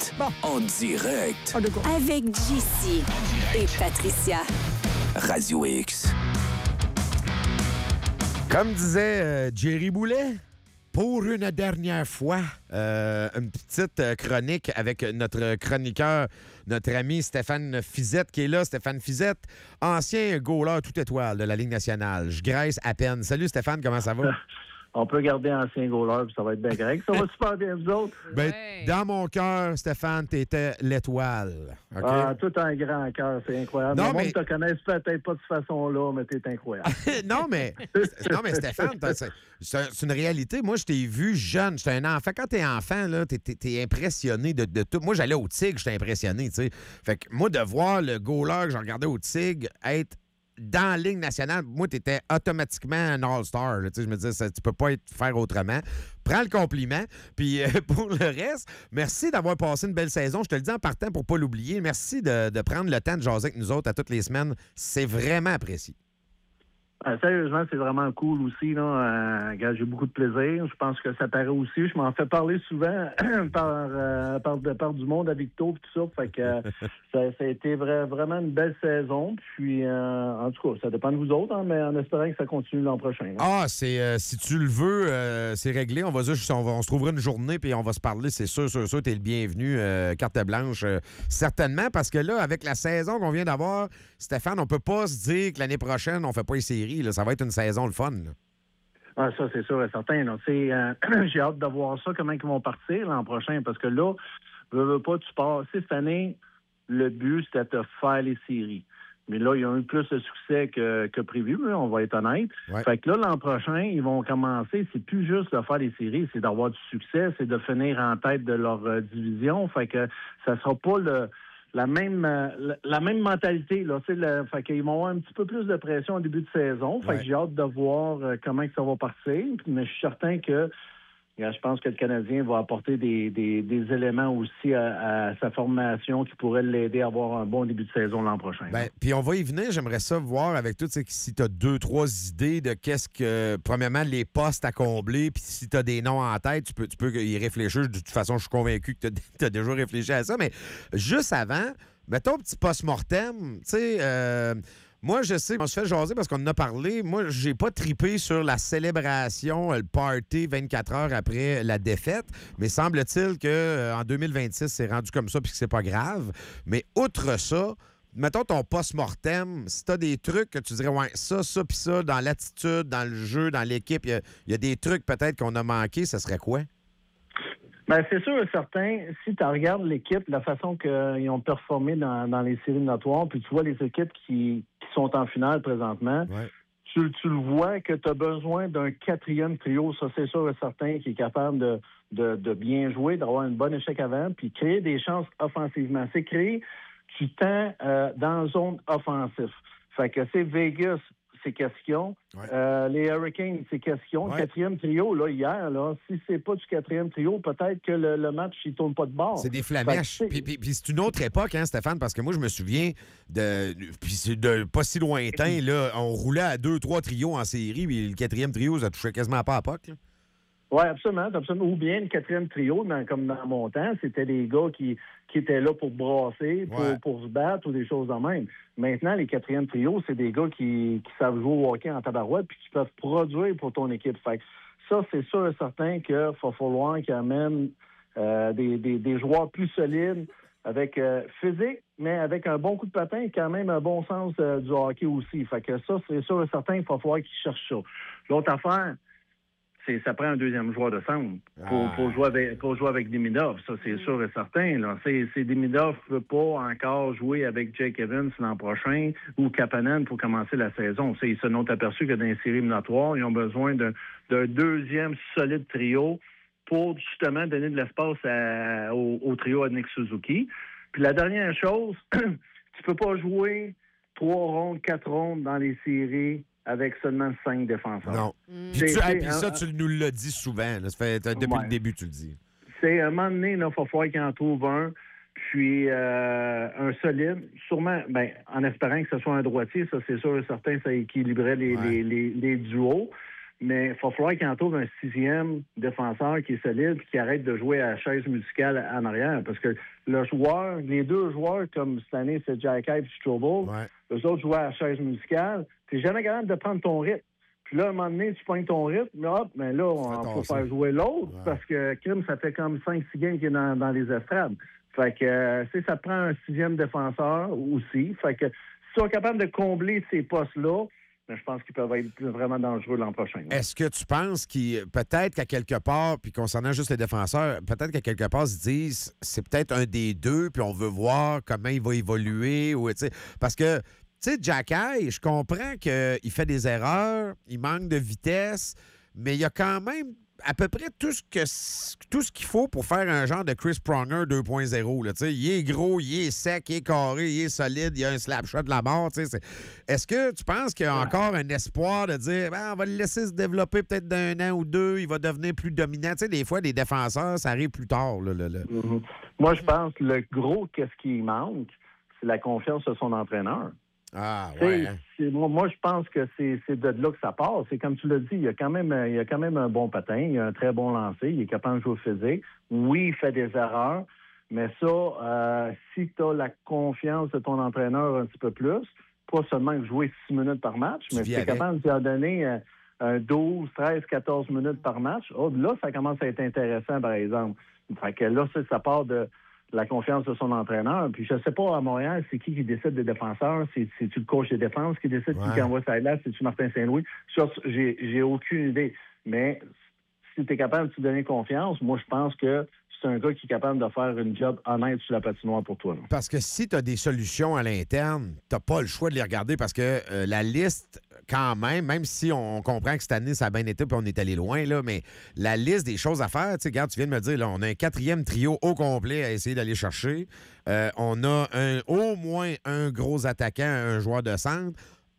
X. Bon. En direct. Avec JC et Patricia. Radio X. Comme disait Jerry Boulet, pour une dernière fois, une petite chronique avec notre chroniqueur, notre ami Stéphane Fiset qui est là. Stéphane Fiset, ancien goaler tout étoile de la Ligue nationale. Je graisse à peine. Salut Stéphane, comment ça va? On peut garder ancien goaler, puis ça va être bien correct. Ça va super bien, vous autres? Ben, dans mon cœur, Stéphane, t'étais l'étoile. Okay? Ah, tout un grand cœur, c'est incroyable. Non, Le monde mais... te connaisse peut-être pas de cette façon-là, mais t'es incroyable. non, mais Stéphane, c'est une réalité. Moi, je t'ai vu jeune. J'étais un enfant. Quand t'es enfant, là, t'es impressionné de tout. Moi, j'allais au Tigre, j'étais impressionné, tu sais. Fait que moi, de voir le goaler que je regardais au Tigre être dans la Ligue nationale, moi, tu étais automatiquement un All-Star. Je me disais, tu peux pas faire autrement. Prends le compliment. Puis pour le reste, merci d'avoir passé une belle saison. Je te le dis en partant pour pas l'oublier. Merci de prendre le temps de jaser avec nous autres à toutes les semaines. C'est vraiment apprécié. Sérieusement, c'est vraiment cool aussi. J'ai beaucoup de plaisir. Je pense que ça paraît aussi. Je m'en fais parler souvent par du monde à Victo et tout ça. Fait que ça a été vraiment une belle saison. Puis, en tout cas, ça dépend de vous autres, mais en espérant que ça continue l'an prochain. Ah, si tu le veux, c'est réglé. On va on se trouvera une journée puis on va se parler. C'est sûr. T'es le bienvenu. Carte blanche, certainement. Parce que là, avec la saison qu'on vient d'avoir, Stéphane, on peut pas se dire que l'année prochaine, on fait pas les séries. Là, ça va être une saison le fun. Là. Ah, ça, c'est sûr et certain. J'ai hâte de voir ça, comment ils vont partir l'an prochain. Parce que là, veux pas, tu pars. Cette année, le but, c'était de faire les séries. Mais là, ils ont eu plus de succès que prévu, là, on va être honnête. Ouais. Fait que là, l'an prochain, ils vont commencer. C'est plus juste de faire les séries, c'est d'avoir du succès, c'est de finir en tête de leur division. Fait que ça sera pas la même mentalité. Là, fait qu'ils vont avoir un petit peu plus de pression au début de saison. Fait que j'ai hâte de voir comment ça va partir. Mais je suis certain que je pense que le Canadien va apporter des éléments aussi à sa formation qui pourraient l'aider à avoir un bon début de saison l'an prochain. Puis on va y venir. J'aimerais ça voir avec tout, si tu as 2-3 idées de qu'est-ce que, premièrement, les postes à combler, puis si tu as des noms en tête, tu peux y réfléchir. De toute façon, je suis convaincu que tu as déjà réfléchi à ça. Mais juste avant, mettons un petit post-mortem, tu sais... moi, je sais, on se fait jaser parce qu'on en a parlé. Moi, j'ai pas tripé sur la célébration, le party 24 heures après la défaite. Mais semble-t-il qu'en 2026, c'est rendu comme ça puis que c'est pas grave. Mais outre ça, mettons ton post-mortem, si t'as des trucs que tu dirais, ouais, ça puis ça, dans l'attitude, dans le jeu, dans l'équipe, il y a des trucs peut-être qu'on a manqué, ça serait quoi? C'est sûr et certain, si tu regardes l'équipe, la façon qu'ils ont performé dans les séries éliminatoires, puis tu vois les équipes qui sont en finale présentement, tu le vois que tu as besoin d'un quatrième trio, ça c'est sûr et certain, qui est capable de bien jouer, d'avoir une bonne échec avant, puis créer des chances offensivement. C'est créer du temps dans la zone offensive. Fait que c'est Vegas, c'est question. Les Hurricanes, c'est question. Le quatrième trio, là, hier, là, si c'est pas du quatrième trio, peut-être que le match, il tourne pas de bord. C'est des flamèches. Puis c'est une autre époque, hein, Stéphane, parce que moi, je me souviens puis c'est de pas si lointain, là, on roulait à 2-3 trios en série, puis le quatrième trio, ça touchait quasiment pas à POC, là. Oui, absolument. Ou bien le quatrième trio, comme dans mon temps, c'était des gars qui étaient là pour brasser, pour se battre ou des choses de même. Maintenant, les quatrièmes trios, c'est des gars qui savent jouer au hockey en tabarouette puis qui peuvent produire pour ton équipe. Fait que ça, c'est sûr et certain qu'il va falloir qu'ils amènent des joueurs plus solides, avec physique, mais avec un bon coup de patin et quand même un bon sens du hockey aussi. Fait que ça, c'est sûr et certain qu'il va falloir qu'ils cherchent ça. L'autre affaire, ça prend un deuxième joueur de centre pour jouer avec Demidov. Ça, c'est sûr et certain. Là. Demidov ne peut pas encore jouer avec Jake Evans l'an prochain ou Kapanen pour commencer la saison. Ils se sont aperçus que dans les séries éliminatoires, ils ont besoin d'un deuxième solide trio pour justement donner de l'espace au trio à Nick Suzuki. Puis la dernière chose, tu peux pas jouer 3 rondes, 4 rondes dans les séries avec seulement 5 défenseurs. Non. Puis ça, tu nous l'as dit souvent. Là. Ça fait, depuis le début, tu le dis. C'est à un moment donné, il va falloir qu'il en trouve un. Puis un solide, sûrement, en espérant que ce soit un droitier, ça c'est sûr et certain, ça équilibrerait les duos. mais il va falloir qu'il en trouve un 6e défenseur qui est solide et qui arrête de jouer à la chaise musicale en arrière. Parce que les deux joueurs, comme cette année, c'est Jack Hype et Strobel, eux autres jouaient à la chaise musicale. Tu n'es jamais capable de prendre ton rythme. Puis là, à un moment donné, tu pognes ton rythme, mais hop, mais là, on faut faire jouer l'autre parce que Krim, ça fait comme 5-6 games qu'il est dans les estrades. Fait que, ça prend un 6e défenseur aussi. Fait que, si ils sont capables de combler ces postes-là, je pense qu'ils peuvent être vraiment dangereux l'an prochain. Est-ce que tu penses peut-être qu'à quelque part, puis concernant juste les défenseurs, peut-être qu'à quelque part, ils se disent c'est peut-être un des deux, puis on veut voir comment il va évoluer. Parce que, tu sais, Jacky, je comprends qu'il fait des erreurs, il manque de vitesse, mais il y a quand même à peu près tout ce qu'il faut pour faire un genre de Chris Pronger 2.0. Là, il est gros, il est sec, il est carré, il est solide, il a un slap shot de la mort. Est-ce que tu penses qu'il y a encore un espoir de dire on va le laisser se développer peut-être d'un an ou deux, il va devenir plus dominant? Des fois, les défenseurs, ça arrive plus tard. Mm-hmm. Moi, je pense que le gros, qu'est-ce qui manque, c'est la confiance de son entraîneur. Ah, ouais. Moi, je pense que c'est de là que ça part. C'est comme tu l'as dit, il y a quand même un bon patin, il a un très bon lancer, il est capable de jouer physique. Oui, il fait des erreurs, mais ça, si tu as la confiance de ton entraîneur un petit peu plus, pas seulement jouer 6 minutes par match, mais tu es capable de lui donner 12, 13, 14 minutes par match, là, ça commence à être intéressant, par exemple. Fait que là, ça part de la confiance de son entraîneur. Puis je sais pas, à Montréal, c'est qui décide des défenseurs? C'est-tu le coach des défenses qui décide qui envoie ça là? C'est-tu Martin Saint-Louis? Ça, j'ai aucune idée. Mais si tu es capable de te donner confiance, moi, je pense que c'est un gars qui est capable de faire une job honnête sur la patinoire pour toi. Là. Parce que si tu as des solutions à l'interne, tu n'as pas le choix de les regarder parce que la liste, quand même si on comprend que cette année, ça a bien été et on est allé loin, là, mais la liste des choses à faire, regarde, tu viens de me dire, là, on a un 4e trio au complet à essayer d'aller chercher. On a au moins un gros attaquant, un joueur de centre.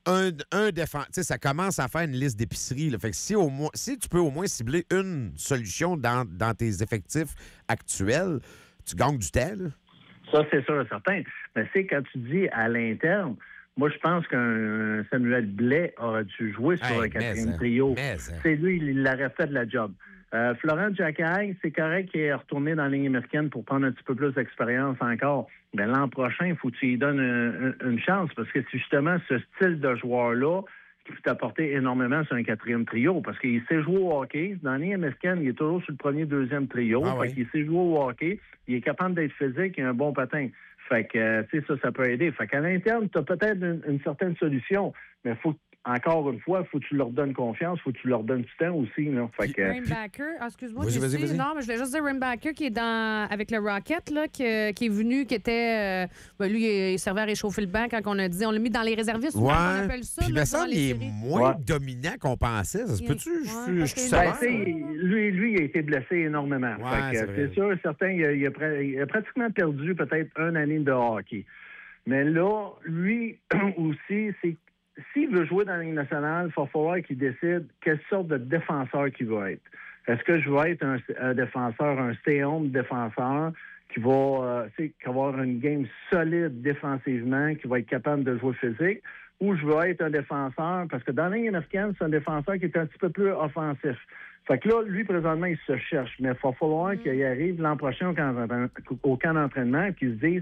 Un défenseur. Ça commence à faire une liste d'épicerie. Fait que si tu peux au moins cibler une solution dans tes effectifs actuels, tu gagnes du temps. Là. Ça, c'est sûr et certain. Mais quand tu dis à l'interne, moi, je pense qu'un Samuel Blais aurait dû jouer sur le 4e trio. C'est lui, il aurait fait de la job. Florent Jacquet, c'est correct qu'il est retourné dans la ligne américaine pour prendre un petit peu plus d'expérience encore. Mais l'an prochain, il faut que tu lui donnes une chance parce que c'est justement ce style de joueur-là qui peut t'apporter énormément sur un 4e trio parce qu'il sait jouer au hockey. Dans la ligne américaine, il est toujours sur le 1er, 2e trio. Il sait jouer au hockey. Il est capable d'être physique et un bon patin. Fait que, ça peut aider. Fait qu'à l'interne, tu as peut-être une certaine solution, mais encore une fois, il faut que tu leur donnes confiance, il faut que tu leur donnes du temps aussi. Là. Fait que... Rimbacker, excuse-moi, vas-y. Non, mais je voulais juste dire Rimbacker qui est avec le Rocket, là, qui est venu, qui était... lui, il servait à réchauffer le banc quand on a dit... On l'a mis dans les réservistes, on appelle ça. Puis il me semble qu'il est moins dominant qu'on pensait. Ça se peut-tu? Je suis sévère. Lui, il a été blessé énormément. C'est sûr et certain, il a pratiquement perdu peut-être une année de hockey. Mais là, lui aussi, c'est s'il veut jouer dans la Ligue nationale, il va falloir qu'il décide quelle sorte de défenseur qu'il veut être. Est-ce que je veux être un défenseur, un stay-home défenseur qui va avoir une game solide défensivement, qui va être capable de jouer physique, ou je veux être un défenseur, parce que dans la Ligue américaine, c'est un défenseur qui est un petit peu plus offensif. Fait que là, lui, présentement, il se cherche. Mais il va falloir qu'il y arrive l'an prochain au camp d'entraînement et qu'il se dise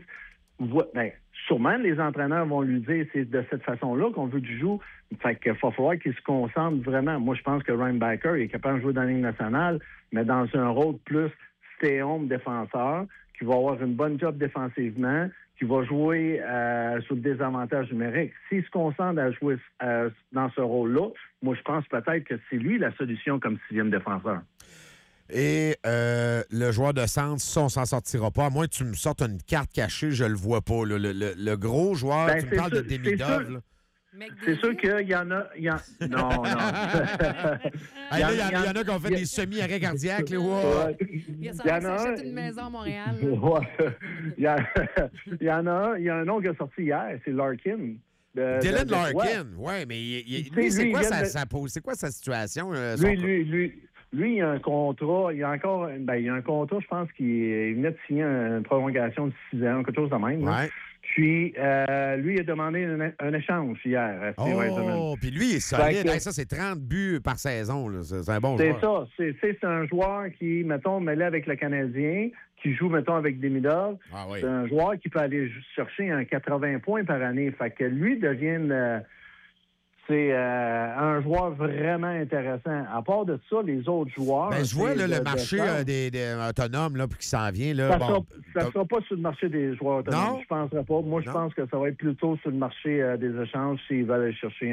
sûrement, les entraîneurs vont lui dire c'est de cette façon-là qu'on veut du joue. Fait qu'il va falloir qu'il se concentre vraiment. Moi, je pense que Ryan Baker est capable de jouer dans la Ligue nationale, mais dans un rôle plus stay-home défenseur, qui va avoir une bonne job défensivement, qui va jouer sur le désavantage numérique. S'il se concentre à jouer dans ce rôle-là, moi, je pense peut-être que c'est lui la solution comme 6e défenseur. Et le joueur de centre, ça, on s'en sortira pas. À moins que tu me sortes une carte cachée, je le vois pas. Le gros joueur, tu me parles de Demidov. C'est sûr qu'il y en a... Non. Il y en a qui ont fait des semi-arrêts cardiaques. Il y en a un... une maison à Montréal. Il y en a un. Il y a un nom qui a sorti hier, c'est Larkin. Dylan Larkin, oui, mais lui, c'est quoi sa situation? Lui, il a un contrat. Il y a un contrat, je pense, qu'il venait de signer une prolongation de 6 ans, quelque chose de même. Ouais. Puis, lui, il a demandé un échange hier à Steve Eisenman. Oh, puis lui, il est solide. Ça, c'est 30 buts par saison. Là. C'est un bon joueur. C'est un joueur qui, mettons, mêlé avec le Canadien, qui joue, mettons, avec Demidov. Ah, oui. C'est un joueur qui peut aller chercher un 80 points par année. Fait que lui devient... c'est un joueur vraiment intéressant. À part de ça, les autres joueurs... Ben, je vois là, le marché des autonomes là, qui s'en vient. Là, ça ne sera pas sur le marché des joueurs autonomes. Non? Je ne penserais pas. Moi, je pense que ça va être plutôt sur le marché des échanges s'ils veulent aller chercher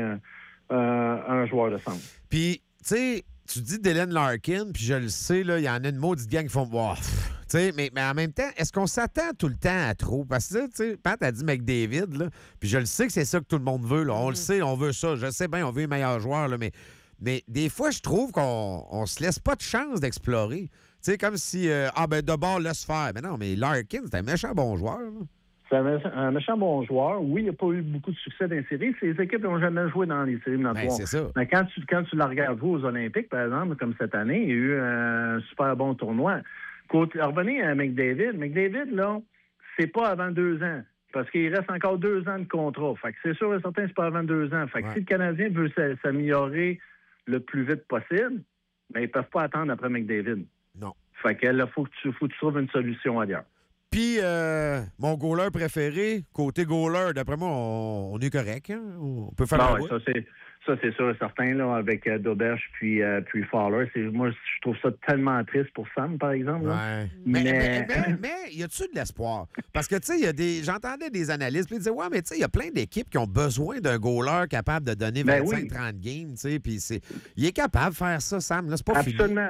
un joueur de centre. Puis, tu sais, tu dis Dylan Larkin, puis je le sais, il y en a une maudite gang qui font... Oh, mais en même temps, est-ce qu'on s'attend tout le temps à trop? Parce que, tu sais, Pat a dit McDavid, là, puis je le sais que c'est ça que tout le monde veut. Là. On le sait, on veut ça. Je sais bien, on veut les meilleurs joueurs, là, mais des fois, je trouve qu'on se laisse pas de chance d'explorer. Tu sais, comme si, de bord, laisse faire. Mais non, mais Larkin, c'est un méchant bon joueur. Là. C'est un méchant bon joueur. Oui, il n'a pas eu beaucoup de succès dans les séries. Ces équipes n'ont jamais joué dans les séries éliminatoires. C'est ça. Mais quand tu la regardes jouer aux Olympiques, par exemple, comme cette année, il y a eu un super bon tournoi. Revenez à McDavid. McDavid, là, c'est pas avant 2 ans. Parce qu'il reste encore 2 ans de contrat. Fait que c'est sûr et certain, c'est pas avant 2 ans. Fait que si le Canadien veut s'améliorer le plus vite possible, ben, ils peuvent pas attendre après McDavid. Non. Fait que là, faut que tu trouves une solution ailleurs. Puis, mon goaler préféré, côté goaler, d'après moi, on est correct. Hein? On peut faire la route. Ça, c'est sûr et certain, là, avec Doberge puis Fowler. Moi, je trouve ça tellement triste pour Sam, par exemple. Ouais. Mais y a-tu de l'espoir? Parce que, tu sais, j'entendais des analystes, puis ils disaient, ouais, mais tu sais, il y a plein d'équipes qui ont besoin d'un goaler capable de donner 25-30 games, tu sais, puis il est capable de faire ça, Sam, là, c'est pas fini. Absolument.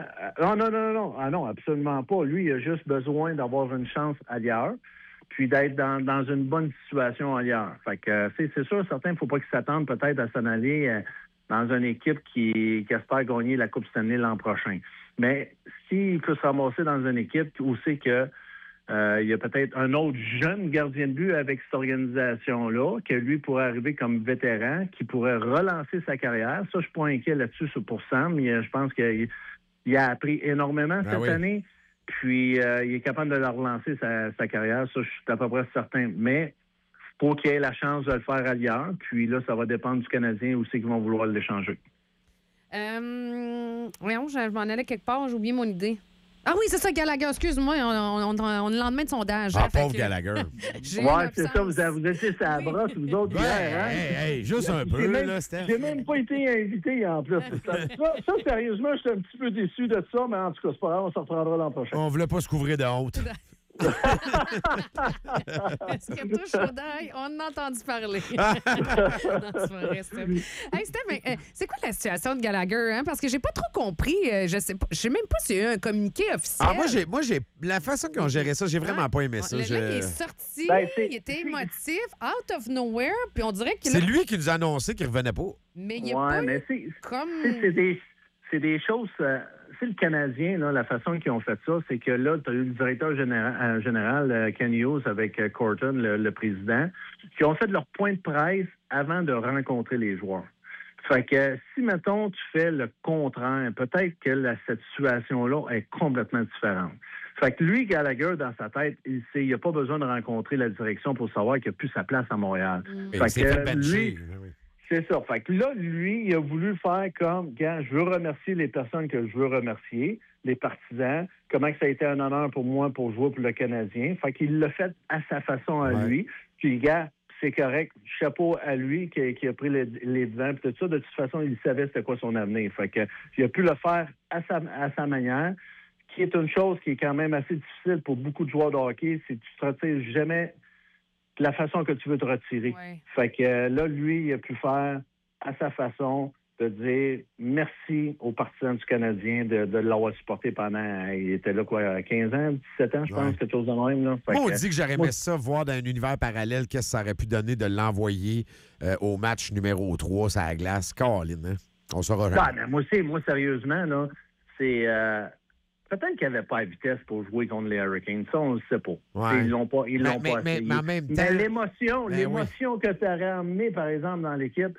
Non, absolument pas. Lui, il a juste besoin d'avoir une chance ailleurs, puis d'être dans une bonne situation ailleurs. Fait que c'est sûr, certain, il ne faut pas qu'il s'attende peut-être à s'en aller dans une équipe qui espère gagner la Coupe Stanley l'an prochain. Mais s'il peut se ramasser dans une équipe où c'est que il y a peut-être un autre jeune gardien de but avec cette organisation-là, que lui pourrait arriver comme vétéran, qui pourrait relancer sa carrière. Ça, je ne suis pas inquiet là-dessus pour Sam. Je pense qu'il a appris énormément cette année. Puis, il est capable de la relancer, sa carrière. Ça, je suis à peu près certain. Mais pour qu'il ait la chance de le faire ailleurs, puis là, ça va dépendre du Canadien où c'est qu'ils vont vouloir l'échanger. Voyons, je m'en allais quelque part. J'ai oublié mon idée. Ah oui, c'est ça, Gallagher. Excuse-moi, on est le lendemain de sondage. Ah, pauvre Gallagher. Ouais, c'est ça. Vous étiez sur la brosse, vous autres, hier, hein? Hey, juste un peu, là, Steph. J'ai même pas été invité, en plus. Ça, sérieusement, je suis un petit peu déçu de ça, mais en tout cas, c'est pas grave, on s'en reprendra l'an prochain. On voulait pas se couvrir de honte. Est-ce que toi, Chaudaille, on a entendu parler? Non, c'est pas vrai, Steph. Hey, Steph, c'est quoi la situation de Gallagher? Hein? Parce que j'ai pas trop compris. Je sais même pas s'il y a eu un communiqué officiel. Ah, moi, j'ai la façon qu'ils ont géré ça, j'ai vraiment pas aimé ça. Le mec est sorti, il était émotif, out of nowhere, puis on dirait que... C'est lui qui nous a annoncé qu'il revenait pas. Mais il y a pas comme... C'est des choses... c'est le Canadien, là, la façon qu'ils ont fait ça, c'est que là, tu as eu le directeur général Ken Hughes avec Corton, le président, qui ont fait leur point de presse avant de rencontrer les joueurs. Fait que si, mettons, tu fais le contraire, peut-être que cette situation-là est complètement différente. Fait que lui, Gallagher, dans sa tête, il n'a pas besoin de rencontrer la direction pour savoir qu'il n'a plus sa place à Montréal. Fait que lui... C'est ça. Fait que là, lui, il a voulu faire comme, je veux remercier les personnes que je veux remercier, les partisans, comment que ça a été un honneur pour moi pour jouer pour le Canadien. Fait qu'il l'a fait à sa façon à lui. Puis, c'est correct. Chapeau à lui qui a pris les devants. Puis tout ça, de toute façon, il savait c'était quoi son avenir. Fait que il a pu le faire à sa manière, qui est une chose qui est quand même assez difficile pour beaucoup de joueurs de hockey, c'est que tu te retires jamais de la façon que tu veux te retirer. Ouais. Fait que là, lui, il a pu faire à sa façon de dire merci aux partisans du Canadien de l'avoir supporté pendant, il était là, 15 ans, 17 ans, je pense, quelque chose de même. Là. Moi, on dit que j'aurais aimé ça, voir dans un univers parallèle, qu'est-ce que ça aurait pu donner de l'envoyer au match numéro 3 sur la glace. Caroline, hein? On saura jamais. Moi, sérieusement, là, c'est... Peut-être qu'il n'y avait pas la vitesse pour jouer contre les Hurricanes. Ça, on ne le sait pas. Ouais. Ils l'ont pas essayé. Mais en même temps... Mais l'émotion que tu aurais emmenée, par exemple, dans l'équipe,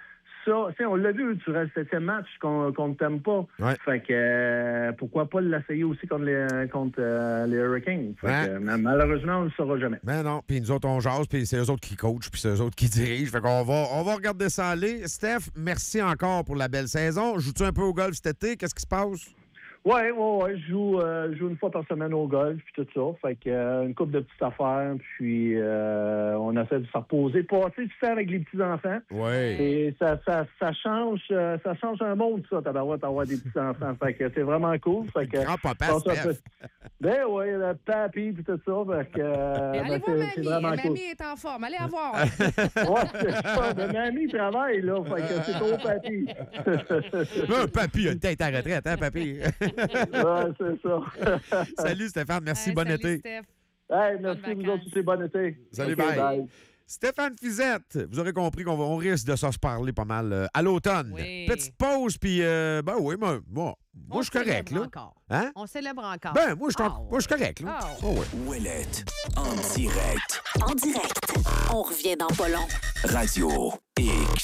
ça. Tu sais, on l'a vu durant le 7e match qu'on ne t'aime pas. Ouais. Fait que pourquoi pas l'essayer aussi contre les Hurricanes? Fait que, malheureusement, on ne le saura jamais. Ben non, puis nous autres, on jase, puis c'est eux autres qui coachent, puis c'est eux autres qui dirigent. Fait qu'on va regarder ça aller. Steph, merci encore pour la belle saison. Joues-tu un peu au golf cet été? Qu'est-ce qui se passe? Ouais, je joue une fois par semaine au golf puis tout ça. Fait que une couple de petites affaires, puis on essaie de se reposer, passer du temps avec les petits enfants. Ouais. Et ça change un monde, ça, tabarouette, avoir des petits enfants. Fait que c'est vraiment cool. Fait que Grand-papa, Steph. Ben oui, le papy puis tout ça. Fait que allez voir c'est vraiment mamie. cool. Mamie est en forme. Allez la voir. Ouais, c'est ça. Mais mamie travaille, là. Fait que c'est au papy. Papy a une tête à retraite, hein, papy? Ouais, c'est ça. Salut, Stéphane. Merci. Bon salut, été. Steph. Hey, merci, vous autres aussi. Bon été. Salut, OK, bye. Stéphane Fizette, vous aurez compris qu'on risque de se parler pas mal à l'automne. Oui. Petite pause, puis ben oui, moi je suis correct, là. Encore. Hein? On célèbre encore. Ben, moi, je suis correct, là. Ah, Oh, ouais. Ouellette, en direct. En direct. On revient dans pas long. Radio X.